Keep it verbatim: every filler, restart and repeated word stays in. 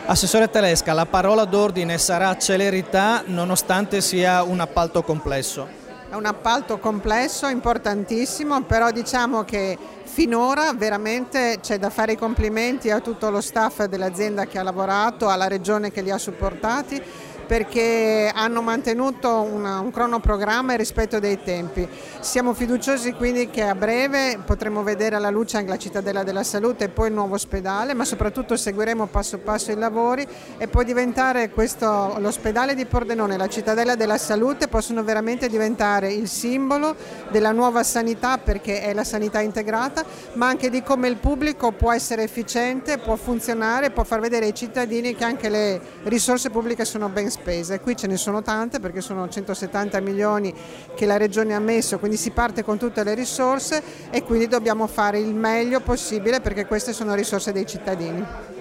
Assessore Telesca, la parola d'ordine sarà celerità nonostante sia un appalto complesso. È un appalto complesso, importantissimo, però diciamo che finora veramente c'è da fare i complimenti a tutto lo staff dell'azienda che ha lavorato, alla regione che li ha supportati, perché hanno mantenuto una, un cronoprogramma e rispetto dei tempi. Siamo fiduciosi quindi che a breve potremo vedere alla luce anche la Cittadella della Salute e poi il nuovo ospedale, ma soprattutto seguiremo passo passo i lavori e poi diventare questo, l'ospedale di Pordenone e la Cittadella della Salute possono veramente diventare il simbolo della nuova sanità, perché è la sanità integrata, ma anche di come il pubblico può essere efficiente, può funzionare, può far vedere ai cittadini che anche le risorse pubbliche sono ben spese. Qui ce ne sono tante perché sono centosettanta milioni che la Regione ha messo, quindi si parte con tutte le risorse e quindi dobbiamo fare il meglio possibile perché queste sono risorse dei cittadini.